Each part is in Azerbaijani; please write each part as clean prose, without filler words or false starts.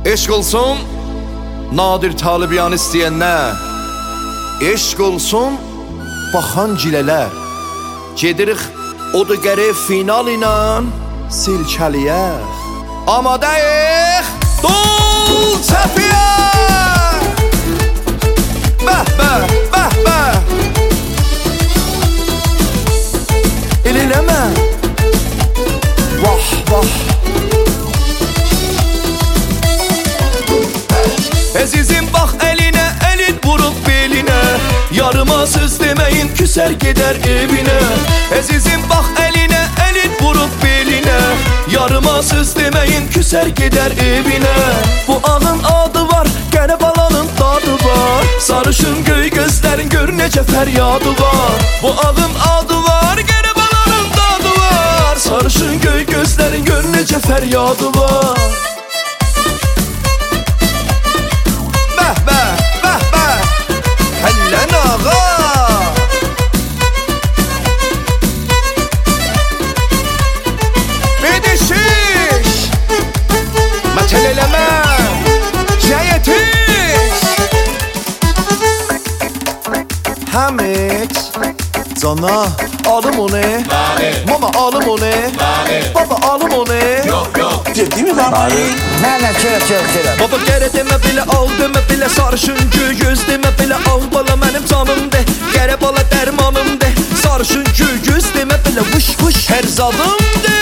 Eşq olsun Nadir Talibyan istəyənlər, eşq olsun baxan cilələr. Gedirik odu gərək final ilə silkəliyək. Amadəyik dul çəpiyə. Bəh bəh bəh bəh. Eləmə vah vah. Əzizim bax əlinə, əlin vurub belinə. Yarıma söz deməyin, küsər gedər evinə. Əzizim bax əlinə, əlin vurub belinə. Yarıma söz deməyin, küsər gedər evinə. Bu ağın adı var, qərib alanın dadı var. Sarışın göy gözlərin gör necə fəryadı var. Bu ağın adı var, qərib alanın dadı var. Sarışın göy gözlərin gör necə fəryadı var. Həllən ağa Bedişiş Mətəl eləmə Cəyetiş Həmid Cana alım onu Mama alım onu Baba alım onu Ciddi mi var? Nə, çörək. Baba gərə demə bilə, al demə bilə. Sarışın göz demə bilə, al bala mənim canım de. Gərə bala dərmanım de. Sarışın göz demə bilə, vuş vuş hər zadım de.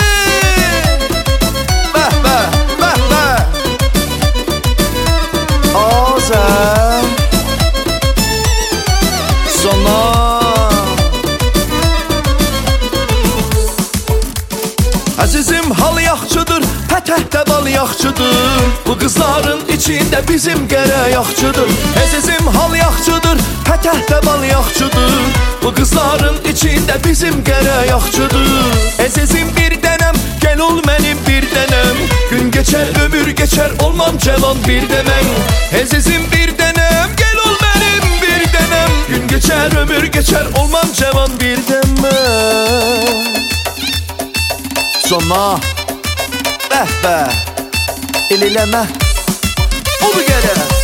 Bəh bəh bəh bəh. Azəm Sona Əzizim hal yaxçıdır, pətəhdə bal yaxçıdır. Bu qızların içində bizim gərək yaxçıdır. Əzizim hal yaxçıdır, pətəhdə bal yaxçıdır. Bu qızların içində bizim gərək yaxçıdır. Əzizim bir dənəm, gəl ol mənim bir dənəm. Gün keçər, ömür keçər, olmam cavan bir demən. Əzizim bir dənəm, gəl ol mənim bir dənəm. Gün keçər, ömür keçər, olmam cavan bir demən. Sona bəh bəh Eləmə Odu gərək